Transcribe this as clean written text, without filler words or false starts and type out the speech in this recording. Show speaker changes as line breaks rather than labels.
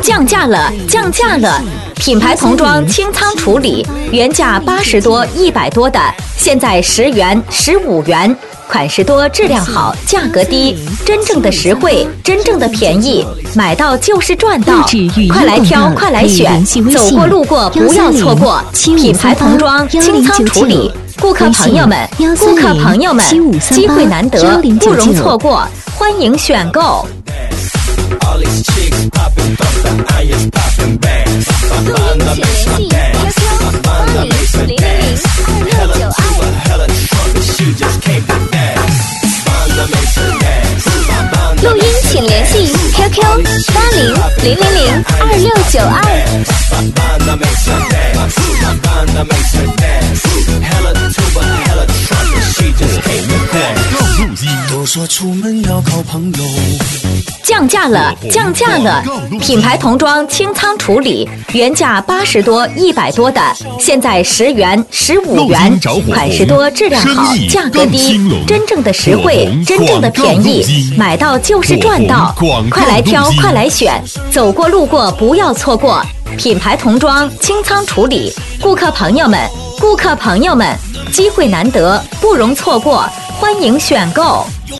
降价了，降价了！品牌童装清仓处理，原价80多、100多的，现在10元、15元。款式多，质量好，价格低，真正的实惠，真正的便宜，买到就是赚到！快来挑，快来选，走过路过不要错过！品牌童装清仓处理，顾客朋友们，机会难得，不容错过，欢迎选购。
录音请联系 QQ
都说出门要靠朋友。
降价了，降价了！品牌童装清仓处理，原价80多、100多的，现在10元、15元。款式多，质量好，价格低，真正的实惠，真正的便宜，买到就是赚到！快来挑，快来选，走过路过不要错过！品牌童装清仓处理，顾客朋友们，机会难得，不容错过，欢迎选购。